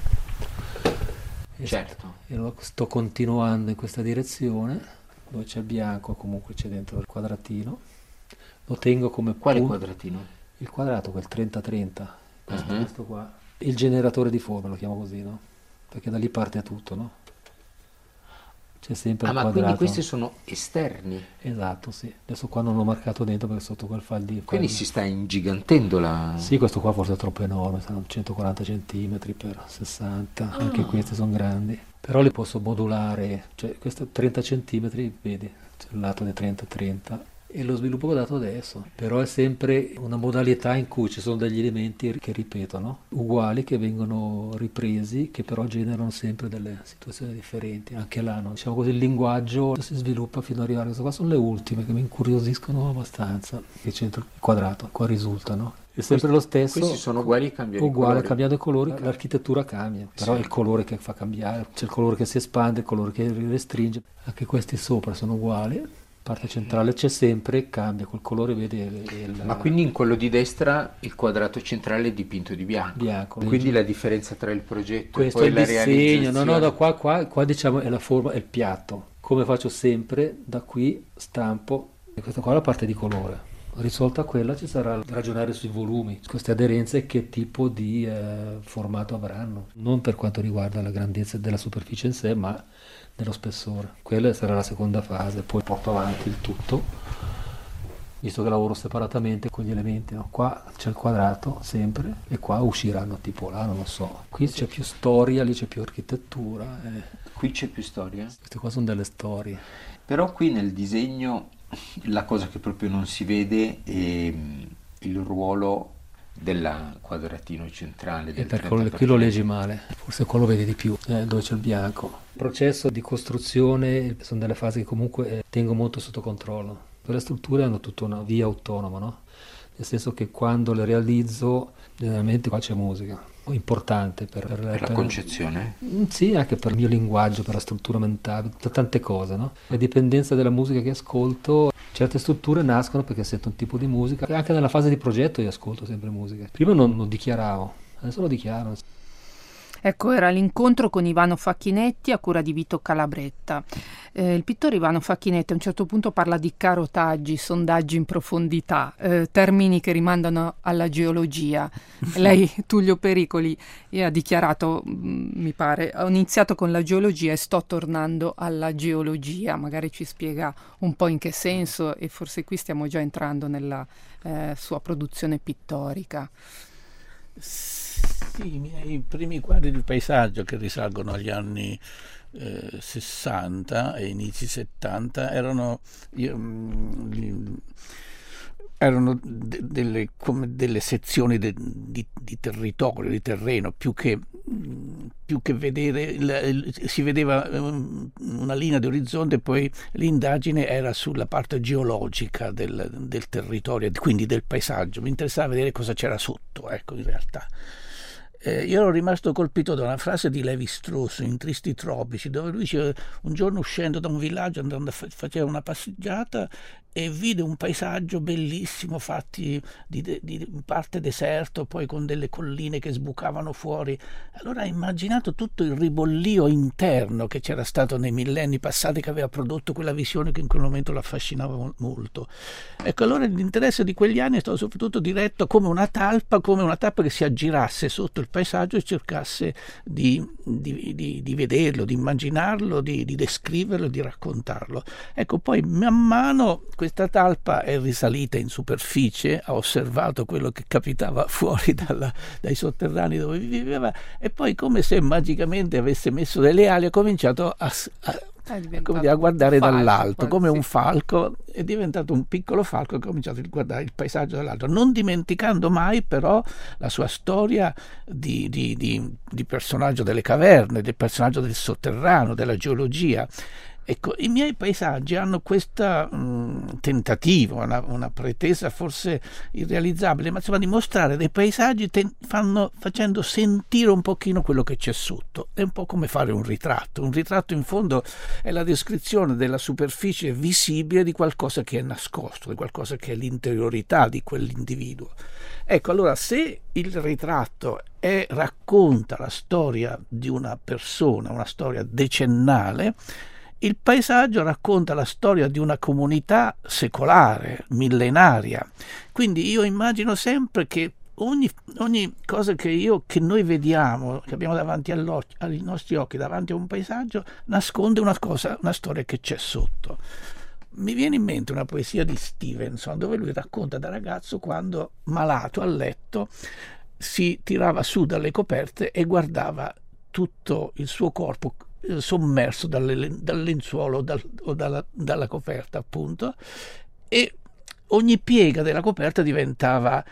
E certo. E lo sto continuando in questa direzione, dove c'è il bianco, comunque c'è dentro il quadratino, lo tengo come quale punto. Quadratino? Il quadrato, quel trenta trenta, questo, uh-huh. questo qua, il generatore di forme lo chiamo così, no? Perché da lì parte tutto, no? C'è sempre ah, il ma quadrato. Quindi questi sono esterni? Esatto, sì. Adesso qua non l'ho marcato dentro perché sotto quel file di... Quindi si sta ingigantendo la... Sì, questo qua forse è troppo enorme, sono centoquaranta centimetri per sessanta, oh. Anche questi sono grandi. Però li posso modulare, cioè questo trenta centimetri, vedi, c'è il lato di trenta trenta. E lo sviluppo che ho dato adesso, però è sempre una modalità in cui ci sono degli elementi che ripetono, uguali, che vengono ripresi, che però generano sempre delle situazioni differenti. Anche là, no? Diciamo così, il linguaggio si sviluppa fino ad arrivare a questo qua. Sono le ultime che mi incuriosiscono abbastanza. Che c'entra il quadrato, qua risulta, no? è sempre lo stesso. Questi sono uguali e cambiano uguale, i colori. cambiando i colori, l'architettura cambia, però sì. è il colore che fa cambiare, c'è il colore che si espande, il colore che restringe. Anche questi sopra sono uguali, parte centrale c'è sempre, cambia col colore, vedi il, ma quindi in quello di destra il quadrato centrale è dipinto di bianco, bianco quindi la differenza tra il progetto questo e poi è il la disegno, realizzazione. no no da qua, qua qua diciamo è la forma, è il piatto, come faccio sempre, da qui stampo e questa qua è la parte di colore. Risolta quella ci sarà da ragionare sui volumi, queste aderenze, che tipo di eh, formato avranno, non per quanto riguarda la grandezza della superficie in sé, ma nello spessore. Quella sarà la seconda fase, poi porto avanti il tutto, visto che lavoro separatamente con gli elementi, no? Qua c'è il quadrato sempre e qua usciranno tipo là, non lo so. Qui c'è più storia, lì c'è più architettura. Eh. Qui c'è più storia? Queste qua sono delle storie. Però qui nel disegno la cosa che proprio non si vede è il ruolo del quadratino centrale del e per quello, qui lo leggi male, forse qua lo vedi di più, eh, dove c'è il bianco. Il processo di costruzione sono delle fasi che comunque eh, tengo molto sotto controllo. Le strutture hanno tutta una via autonoma, no? Nel senso che quando le realizzo generalmente qua c'è musica importante per, per, per la per, concezione? Sì, anche per il mio linguaggio, per la struttura mentale, per tante cose, no? La dipendenza della musica che ascolto, certe strutture nascono perché sento un tipo di musica, anche nella fase di progetto io ascolto sempre musica. Prima non lo dichiaravo, adesso lo dichiaro. Ecco, era l'incontro con Ivano Facchinetti a cura di Vito Calabretta. Eh, il pittore Ivano Facchinetti a un certo punto parla di carotaggi, sondaggi in profondità, eh, termini che rimandano alla geologia. Lei, Tullio Pericoli, ha dichiarato, mh, mi pare, ho iniziato con la geologia e sto tornando alla geologia. Magari ci spiega un po' in che senso, e forse qui stiamo già entrando nella eh, sua produzione pittorica. Sì, i miei primi quadri di paesaggio, che risalgono agli anni eh, sessanta e inizi settanta, erano, io, mh, erano de- delle, come delle sezioni de- di, di territorio, di terreno, più che, mh, più che vedere, il, il, si vedeva um, una linea di orizzonte, poi l'indagine era sulla parte geologica del, del territorio, quindi del paesaggio. Mi interessava vedere cosa c'era sotto, ecco, in realtà. Eh, io ero rimasto colpito da una frase di Levi-Strauss in Tristi Tropici, dove lui dice: un giorno uscendo da un villaggio, andando a fa- faceva una passeggiata e vide un paesaggio bellissimo, fatti di, de- di parte deserto, poi con delle colline che sbucavano fuori. Allora ha immaginato tutto il ribollio interno che c'era stato nei millenni passati, che aveva prodotto quella visione che in quel momento lo affascinava molto. Ecco, allora l'interesse di quegli anni è stato soprattutto diretto come una talpa, come una talpa che si aggirasse sotto il paesaggio e cercasse di, di, di, di vederlo, di immaginarlo, di, di descriverlo, di raccontarlo. Ecco, poi man mano questa talpa è risalita in superficie, ha osservato quello che capitava fuori dalla, dai sotterranei dove viveva, e poi, come se magicamente avesse messo delle ali, ha cominciato a, a come dire, a guardare falco, dall'alto, come sì. un falco, è diventato un piccolo falco che ha cominciato a guardare il paesaggio dall'alto, non dimenticando mai però la sua storia di, di, di, di personaggio delle caverne, del personaggio del sotterraneo, della geologia. Ecco, i miei paesaggi hanno questo tentativo, una, una pretesa forse irrealizzabile, ma insomma di mostrare dei paesaggi ten- fanno, facendo sentire un pochino quello che c'è sotto. È un po' come fare un ritratto. Un ritratto in fondo è la descrizione della superficie visibile di qualcosa che è nascosto, di qualcosa che è l'interiorità di quell'individuo. Ecco, allora, se il ritratto è, racconta la storia di una persona, una storia decennale, il paesaggio racconta la storia di una comunità secolare, millenaria. Quindi io immagino sempre che ogni, ogni cosa che, io, che noi vediamo, che abbiamo davanti ai nostri occhi, davanti a un paesaggio, nasconde una cosa, una storia che c'è sotto. Mi viene in mente una poesia di Stevenson, dove lui racconta da ragazzo quando, malato a letto, si tirava su dalle coperte e guardava tutto il suo corpo sommerso dalle, dal lenzuolo dal, o dalla, dalla coperta, appunto, e ogni piega della coperta diventava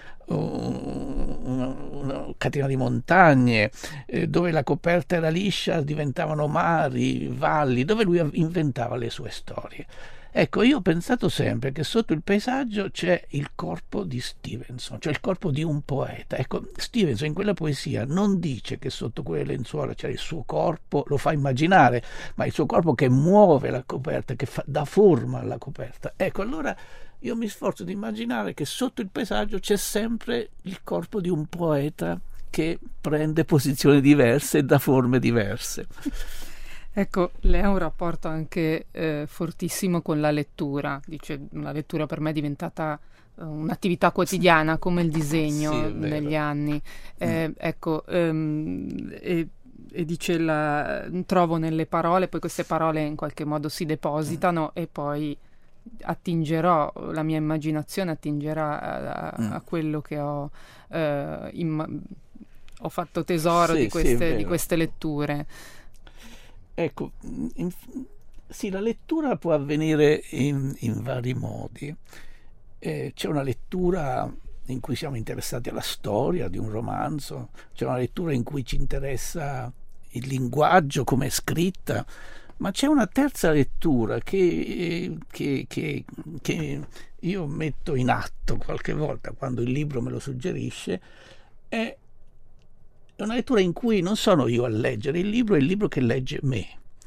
uh, una, una catena di montagne, eh, dove la coperta era liscia diventavano mari, valli, dove lui inventava le sue storie. Ecco, io ho pensato sempre che sotto il paesaggio c'è il corpo di Stevenson, cioè il corpo di un poeta. Ecco, Stevenson in quella poesia non dice che sotto quelle lenzuola c'è il suo corpo, lo fa immaginare, ma il suo corpo che muove la coperta, che fa, dà forma alla coperta. Ecco, allora io mi sforzo di immaginare che sotto il paesaggio c'è sempre il corpo di un poeta che prende posizioni diverse e dà forme diverse. Ecco, lei ha un rapporto anche eh, fortissimo con la lettura. Dice, la lettura per me è diventata uh, un'attività quotidiana come il disegno sì, negli anni. Eh, mm. Ecco, um, e, e dice, la, trovo nelle parole, poi queste parole in qualche modo si depositano mm. e poi attingerò, la mia immaginazione attingerà a, a, mm. a quello che ho, uh, imma- ho fatto tesoro sì, di, queste, sì, di queste letture. Ecco, in, sì, la lettura può avvenire in, in vari modi. Eh, c'è una lettura in cui siamo interessati alla storia di un romanzo, c'è una lettura in cui ci interessa il linguaggio, come è scritta, ma c'è una terza lettura che, che, che, che io metto in atto qualche volta quando il libro me lo suggerisce, è È una lettura in cui non sono io a leggere il libro, è il libro che legge me.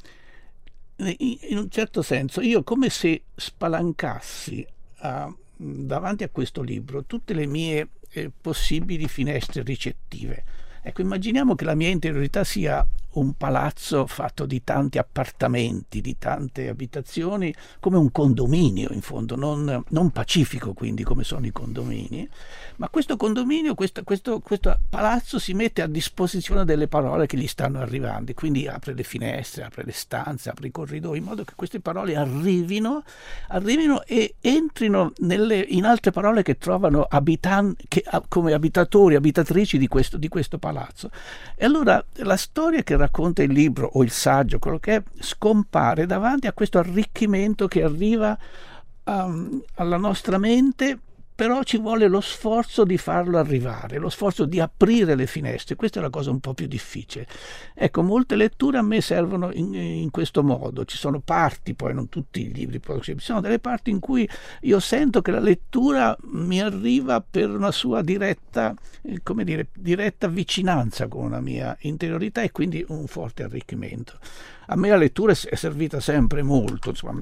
In un certo senso, io come se spalancassi a, davanti a questo libro tutte le mie eh, possibili finestre ricettive. Ecco, immaginiamo che la mia interiorità sia un palazzo fatto di tanti appartamenti, di tante abitazioni, come un condominio in fondo, non, non pacifico quindi come sono i condomini, ma questo condominio, questo, questo, questo palazzo si mette a disposizione delle parole che gli stanno arrivando, quindi apre le finestre, apre le stanze, apre i corridoi, in modo che queste parole arrivino, arrivino e entrino nelle, in altre parole che trovano abitan- che, come abitatori, abitatrici di questo, di questo palazzo. E allora la storia che racconta il libro o il saggio, quello che è, scompare davanti a questo arricchimento che arriva um, alla nostra mente, però ci vuole lo sforzo di farlo arrivare, lo sforzo di aprire le finestre. Questa è la cosa un po' più difficile. Ecco, molte letture a me servono in, in questo modo. Ci sono parti, poi non tutti i libri, poi ci sono delle parti in cui io sento che la lettura mi arriva per una sua diretta, eh, come dire, diretta vicinanza con la mia interiorità e quindi un forte arricchimento. A me la lettura è servita sempre molto. Insomma,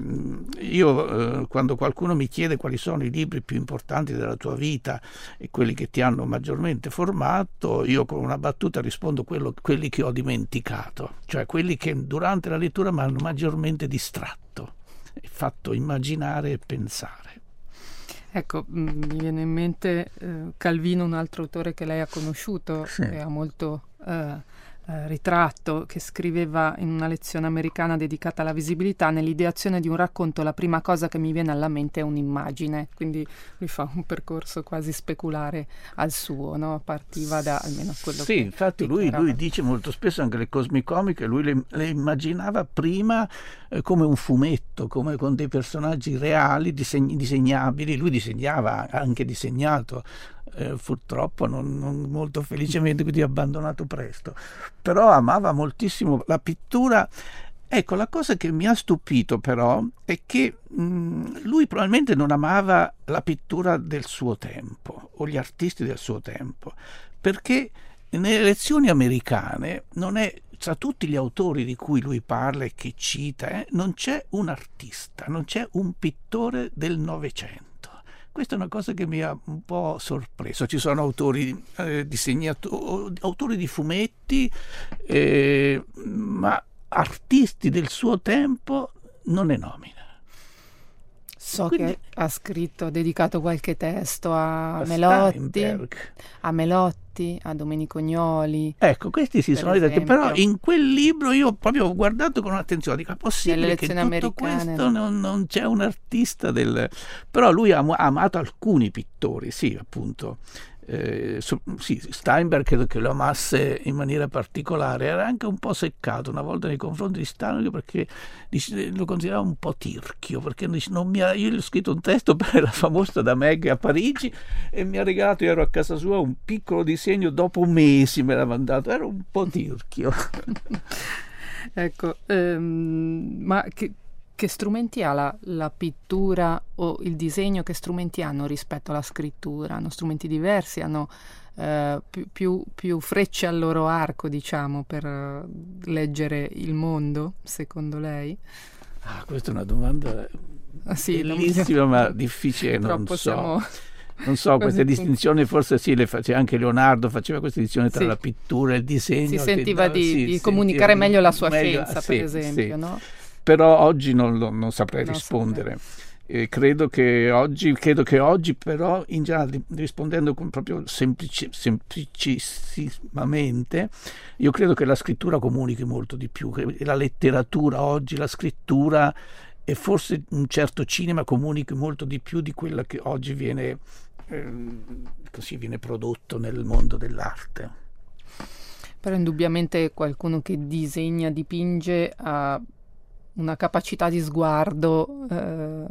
io eh, quando qualcuno mi chiede quali sono i libri più importanti della tua vita e quelli che ti hanno maggiormente formato, io con una battuta rispondo quello, quelli che ho dimenticato, cioè quelli che durante la lettura mi hanno maggiormente distratto e fatto immaginare e pensare. Ecco, mi viene in mente eh, Calvino, un altro autore che lei ha conosciuto, sì. che ha molto eh, eh, ritratto, che scriveva in una lezione americana dedicata alla visibilità: nell'ideazione di un racconto la prima cosa che mi viene alla mente è un'immagine. Quindi lui fa un percorso quasi speculare al suo, no? Partiva da almeno quello sì, che infatti lui, lui dice molto spesso anche le cosmicomiche, lui le, le immaginava prima eh, come un fumetto, come con dei personaggi reali, disegn- disegnabili. Lui disegnava, anche disegnato, eh, purtroppo non, non molto felicemente, quindi abbandonato presto, però amava moltissimo la pittura. Ecco, la cosa che mi ha stupito però è che mh, lui probabilmente non amava la pittura del suo tempo o gli artisti del suo tempo, perché nelle lezioni americane non è, tra tutti gli autori di cui lui parla e che cita, eh, non c'è un artista, non c'è un pittore del Novecento. Questa è una cosa che mi ha un po' sorpreso. Ci sono autori, eh, disegnatori, autori di fumetti, eh, ma artisti del suo tempo non ne nomina. So Quindi, che ha scritto, ha dedicato qualche testo a, a Melotti, Steinberg. a Melotti, a Domenico Gnoli. Ecco, questi si sono detti, però in quel libro io proprio ho guardato con attenzione, dico, è possibile che in tutto americane, questo non, non c'è un artista del... Però lui ha amato alcuni pittori, sì, appunto. Eh, so, sì, Steinberg credo che lo amasse in maniera particolare. Era anche un po' seccato una volta nei confronti di Steinberg, perché dice, lo considerava un po' tirchio, perché dice, non mi ha, io gli ho scritto un testo per la famosa da Meg a Parigi e mi ha regalato, io ero a casa sua, un piccolo disegno, dopo mesi me l'ha mandato, era un po' tirchio. Ecco, ehm, ma che che strumenti ha la, la pittura o il disegno? Che strumenti hanno rispetto alla scrittura? Hanno strumenti diversi? Hanno eh, più, più, più frecce al loro arco, diciamo, per uh, leggere il mondo, secondo lei? Ah, questa è una domanda ah, sì, bellissima, ma difficile, non so. Siamo... Non so, queste distinzioni forse sì, le faceva anche Leonardo, faceva questa distinzione tra sì. la pittura e il disegno. Si sentiva che, di, sì, di sì, comunicare sentiva, meglio la sua meglio, scienza, sì, per esempio, sì. no? Però oggi non, lo, non saprei non rispondere. Saprei. E credo che oggi, credo che oggi però, in generale, rispondendo con proprio semplici, semplicissimamente, io credo che la scrittura comunichi molto di più, che la letteratura oggi, la scrittura e forse un certo cinema comunichi molto di più di quella che oggi viene, eh, così viene prodotto nel mondo dell'arte. Però indubbiamente qualcuno che disegna, dipinge ha una capacità di sguardo eh,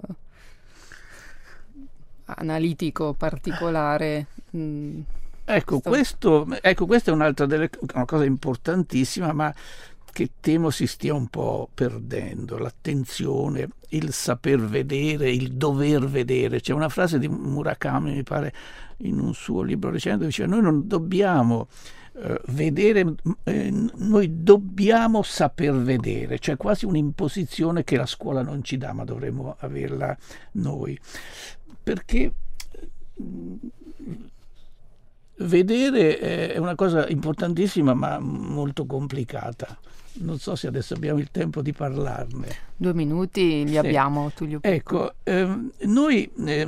analitico particolare. Mm, ecco, questo, ecco, questa è un'altra delle una cosa importantissima, ma che temo si stia un po' perdendo, l'attenzione, il saper vedere, il dover vedere. C'è una frase di Murakami, mi pare, in un suo libro recente, diceva: noi non dobbiamo eh, vedere, eh, noi dobbiamo saper vedere, cioè quasi un'imposizione che la scuola non ci dà, ma dovremmo averla noi. Perché vedere è una cosa importantissima ma molto complicata. Non so se adesso abbiamo il tempo di parlarne. Due minuti li sì. abbiamo, Tullio. Ecco, ehm, noi eh,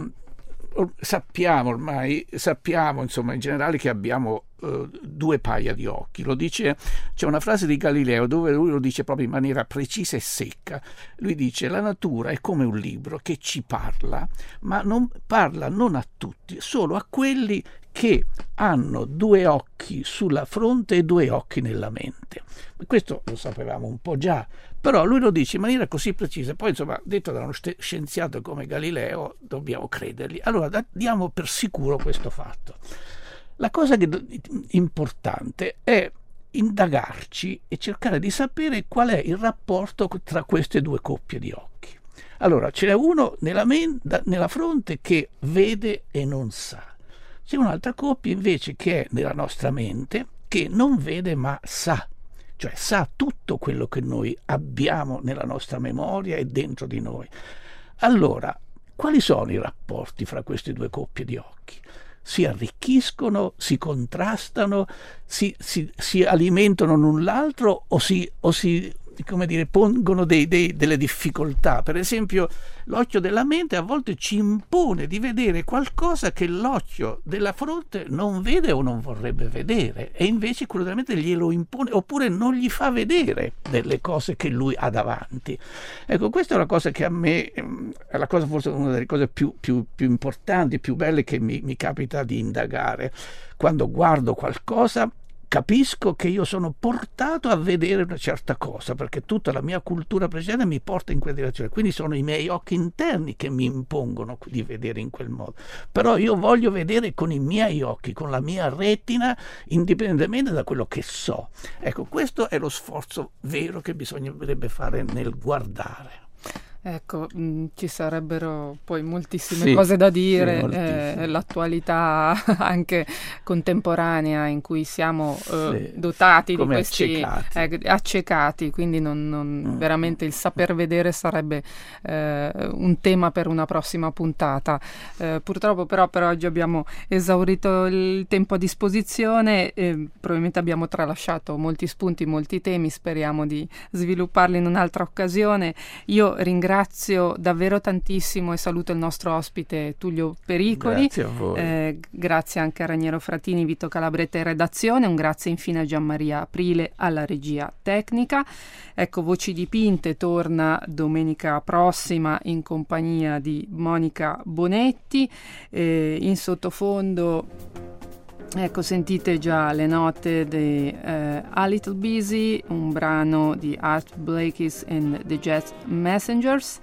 sappiamo ormai, sappiamo insomma in generale che abbiamo eh, due paia di occhi. Lo dice, c'è una frase di Galileo dove lui lo dice proprio in maniera precisa e secca. Lui dice: la natura è come un libro che ci parla, ma non parla non a tutti, solo a quelli che hanno due occhi sulla fronte e due occhi nella mente. Questo lo sapevamo un po' già, però lui lo dice in maniera così precisa. Poi insomma, detto da uno scienziato come Galileo, dobbiamo credergli. Allora diamo per sicuro questo fatto. La cosa che importante è indagarci e cercare di sapere qual è il rapporto tra queste due coppie di occhi. Allora, ce n'è uno nella, men- nella fronte che vede e non sa. C'è un'altra coppia invece che è nella nostra mente, che non vede ma sa, cioè sa tutto quello che noi abbiamo nella nostra memoria e dentro di noi. Allora, quali sono i rapporti fra queste due coppie di occhi? Si arricchiscono, si contrastano, si, si, si alimentano l'un l'altro o si, o si come dire, pongono dei, dei, delle difficoltà. Per esempio, l'occhio della mente a volte ci impone di vedere qualcosa che l'occhio della fronte non vede o non vorrebbe vedere, e invece quello della mente glielo impone, oppure non gli fa vedere delle cose che lui ha davanti. Ecco, questa è una cosa che a me è la cosa, forse una delle cose più, più, più importanti, più belle che mi, mi capita di indagare. Quando guardo qualcosa, capisco che io sono portato a vedere una certa cosa, perché tutta la mia cultura precedente mi porta in quella direzione, quindi sono i miei occhi interni che mi impongono di vedere in quel modo. Però io voglio vedere con i miei occhi, con la mia retina, indipendentemente da quello che so. Ecco, questo è lo sforzo vero che bisognerebbe fare nel guardare. Ecco, mh, ci sarebbero poi moltissime sì, cose da dire, sì, eh, l'attualità anche contemporanea in cui siamo eh, sì, dotati come di questi accecati, eh, accecati, quindi non, non, mm. veramente il saper vedere sarebbe eh, un tema per una prossima puntata. Eh, purtroppo però per oggi abbiamo esaurito il tempo a disposizione, e probabilmente abbiamo tralasciato molti spunti, molti temi, speriamo di svilupparli in un'altra occasione. Io ringrazio Ringrazio davvero tantissimo e saluto il nostro ospite Tullio Pericoli. Grazie a voi. Eh, grazie anche a Raniero Fratini, Vito Calabretta in redazione. Un grazie infine a Gianmaria Aprile alla regia tecnica. Ecco, Voci Dipinte torna domenica prossima in compagnia di Monica Bonetti. Eh, in sottofondo, ecco, sentite già le note di uh, A Little Busy, un brano di Art Blakey's and the Jazz Messengers.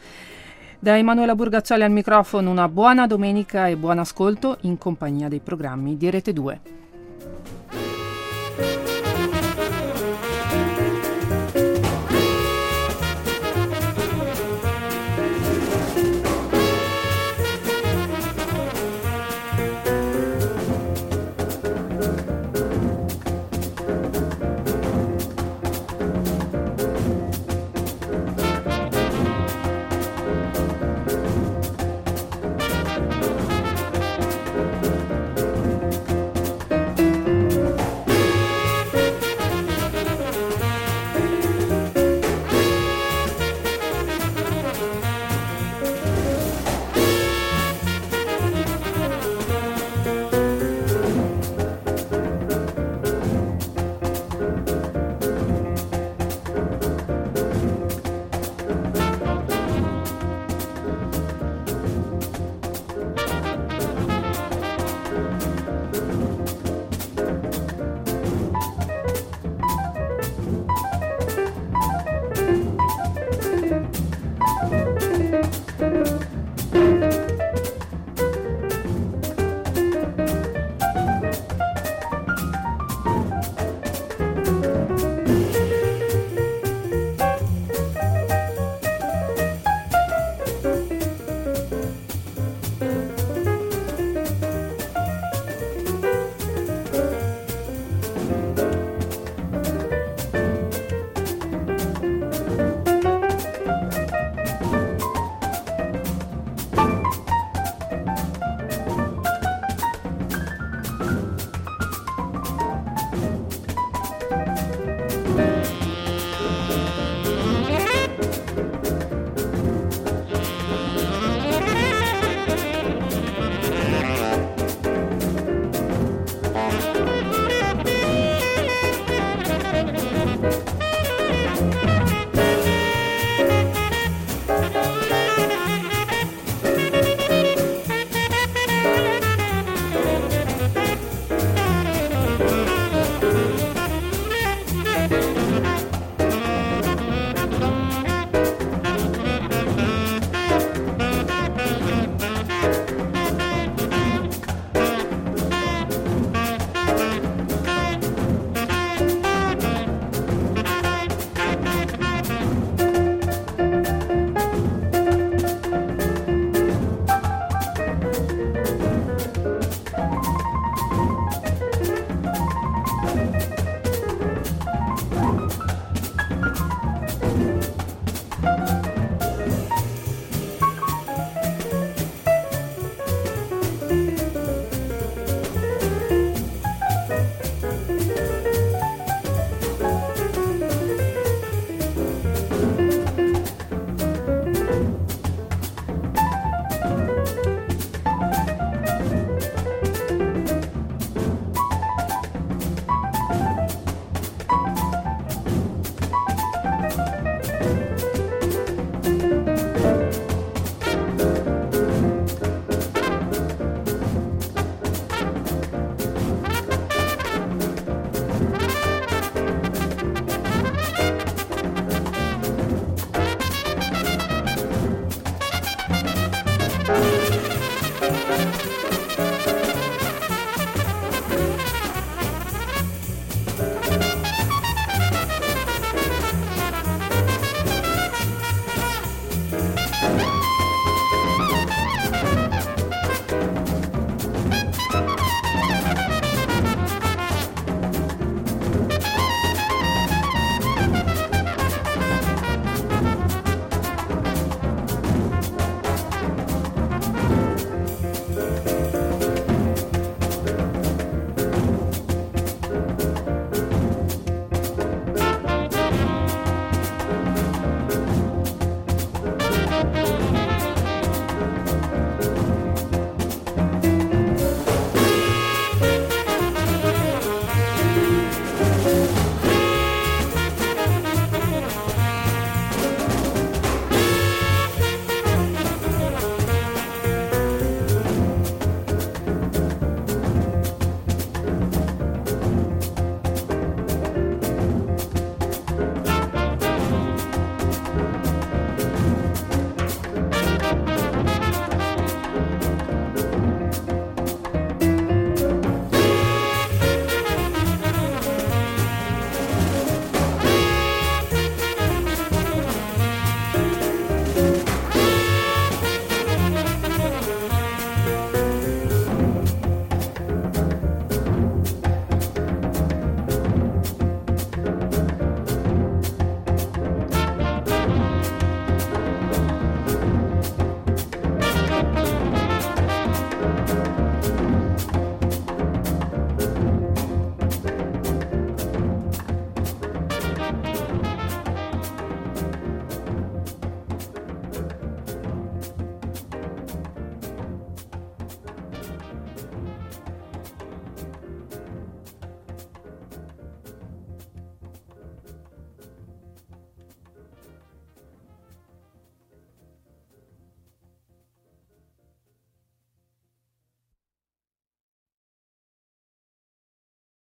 Da Emanuela Burgazzoli al microfono, una buona domenica e buon ascolto in compagnia dei programmi di Rete due.